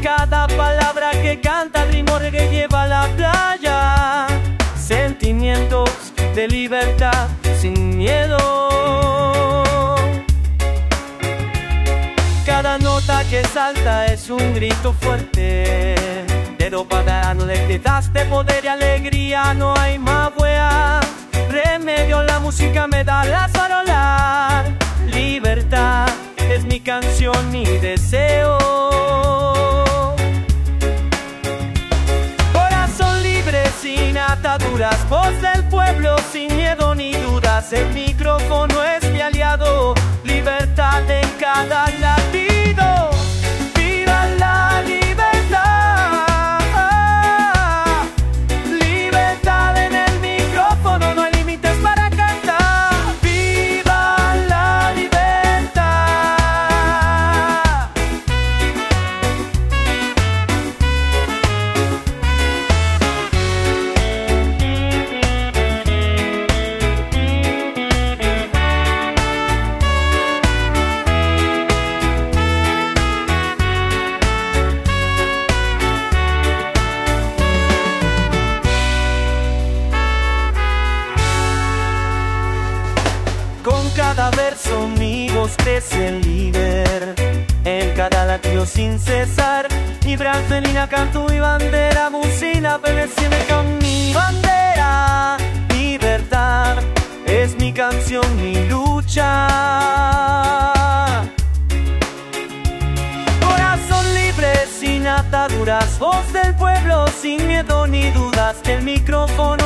cada palabra que canta, el ritmo que lleva a la playa. Sentimientos de libertad sin miedo. Cada nota que salta es un grito fuerte. Dedo patarano le te das de poder y alegría, no hay más wea. Remedio, la música me da las parolas. Libertad es mi canción, mi deseo. Corazón libre sin ataduras, voz del pueblo sin miedo ni dudas. El micrófono es mi aliado, libertad en cada latido. ¡Viva la libertad! Libertad en el micrófono, no hay límites para cantar. ¡Viva la libertad! Con cada verso mi voz crece libre, en cada latido sin cesar. Mi brancelina, canto y bandera, musina, perecibe con mi bandera. Libertad es mi canción, mi lucha. Corazón libre sin ataduras, voz del pueblo sin miedo ni dudas. El micrófono